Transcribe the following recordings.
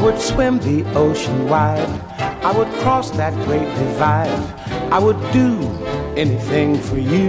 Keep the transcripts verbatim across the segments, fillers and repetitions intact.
would swim the ocean wide. I would cross that great divide. I would do anything for you.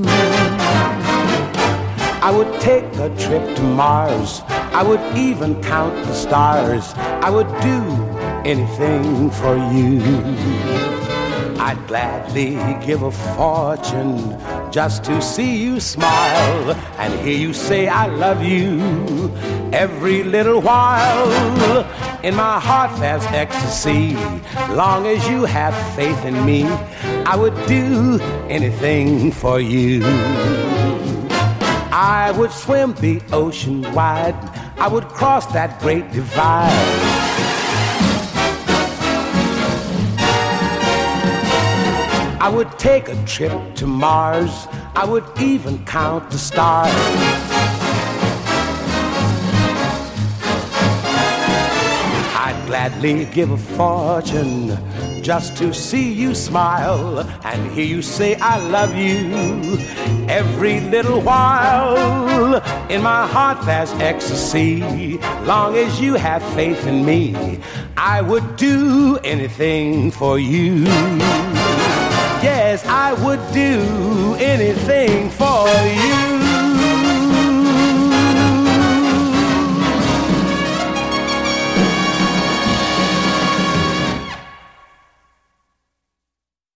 I would take a trip to Mars. I would even count the stars. I would do anything for you. I'd gladly give a fortune just to see you smile and hear you say I love you every little while. In my heart there's ecstasy. Long as you have faith in me, I would do anything for you. I would swim the ocean wide. I would cross that great divide. I would take a trip to Mars. I would even count the stars. I'd gladly give a fortune just to see you smile and hear you say I love you every little while. In my heart there's ecstasy. Long as you have faith in me, I would do anything for you. Yes, I would do anything for